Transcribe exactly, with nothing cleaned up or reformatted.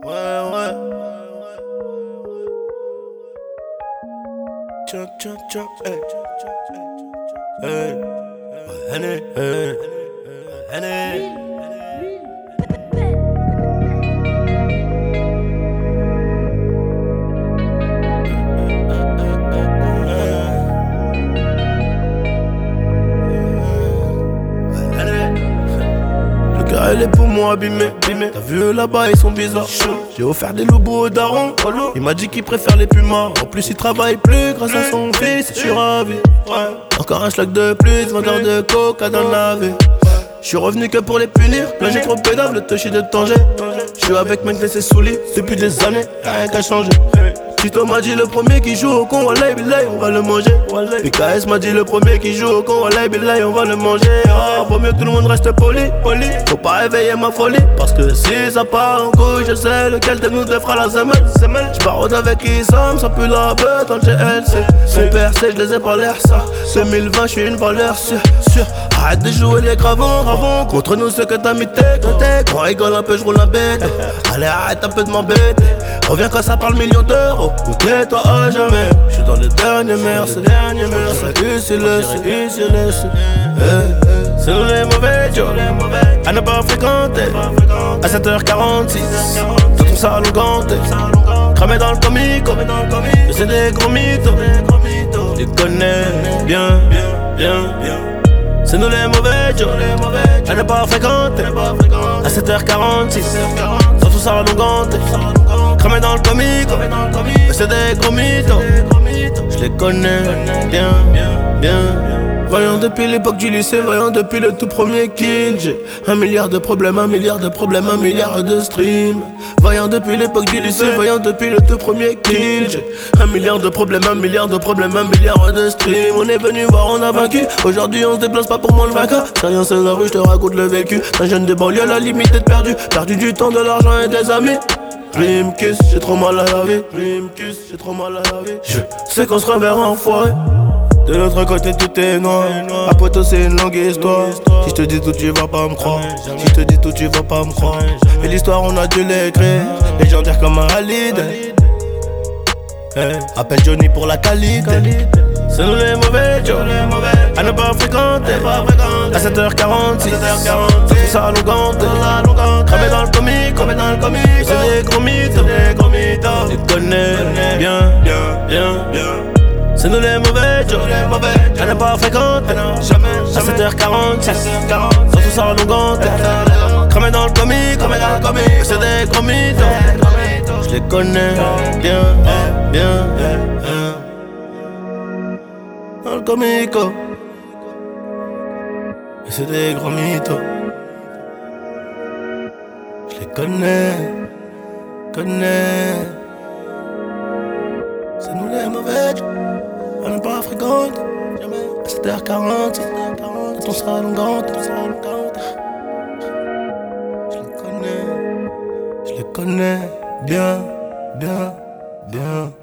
Ouais, ouais. Tchak, tchak, tchak, hey. Hey. Henny, hey. Henny. Elle est pour moi abîmée, abîmée. T'as vu là-bas ils sont bizarres. J'ai offert des lobos au daron. Il m'a dit qu'il préfère les pumas. En plus il travaille plus grâce à son fils. Je suis ravi. Encore un schlag de plus, vendeur de coca dans la vie. Je suis revenu que pour les punir. Là j'ai trop pédave, le touchy de Tanger. Je suis avec mec laissé sous lit depuis des années, rien qu'à changer. Tito m'a dit le premier qui joue au con, wallahi billahi, on va le manger. P K S m'a dit le premier qui joue au con, wallahi billahi, on va le manger. Oh, vaut mieux que tout le monde reste poli, poli. Faut pas réveiller ma folie, parce que si ça part en couille, je sais lequel de nous deux fera la semelle. J'barode avec Issam, ça pue la bête dans le G L C. Son père sait, je les ai pas l'air ça. deux mille vingt, je suis une valeur sûre, sûre. Arrête de jouer les gravons, gravons. Contre nous ceux que t'as mis tech, tech. On rigole un peu, je roule un bête. Allez arrête un peu de m'embêter. Reviens quand ça parle millions d'euros. Ou tais-toi à jamais. J'suis dans les derniers merci. J'aurais eu si laissé, si laissé. C'est nous les mauvais jours à ne pas fréquenter. À sept heures quarante-six dans ton salon ganté. Cramé dans le comico. Mais c'est des gros mythos. Je les connais bien, bien, bien. C'est nous les mauvais jours à ne pas fréquenter. À sept heures quarante-six dans ton salon ganté. Cramé dans le comico. Mais c'est des gros mythos. Je les connais bien, bien. Voyant depuis l'époque du lycée, voyant depuis le tout premier kid. J'ai un milliard de problèmes, un milliard de problèmes, un milliard de streams. Voyant depuis l'époque du lycée, voyant depuis le tout premier kid. J'ai un milliard de problèmes, un milliard de problèmes, un milliard de streams. On est venu voir, on a vaincu. Aujourd'hui on se déplace pas pour moi le vainqueur. C'est rien, c'est la rue, je te raconte le vécu. Un jeune de banlieue, la limite d'être perdu. Perdu du temps, de l'argent et des amis. Dream kiss, j'ai trop mal à la vie. Dream kiss, j'ai trop mal à la vie. Je sais qu'on se reverra enfoiré. De l'autre côté tout est noir. À Poto c'est une longue histoire. Si je te dis tout tu vas pas me croire. Si je te dis tout tu vas pas me croire. Et l'histoire on a dû l'écrire. Légendaire comme un Halid. Hey. Appelle Johnny pour la qualité. C'est nous les mauvais jours à ne pas fréquenter. À sept heures quarante-six dans tout ça à ganté. Cramé dans le comico. C'est des gros mythos. Je les connais bien, bien, bien. C'est nous les mauvais jours à ne pas fréquenter. À sept heures quarante-six dans tout ça à ganté. Cramé dans le comico. C'est des gros mythos. Je les connais bien, bien, bien. Dans le comico. C'est des gros mythos. Je les connais, connais. C'est nous les mauvais jours à ne pas fréquenter. À sept heures quarante, quand on sera longuante. Je les connais, je les connais bien, bien, bien.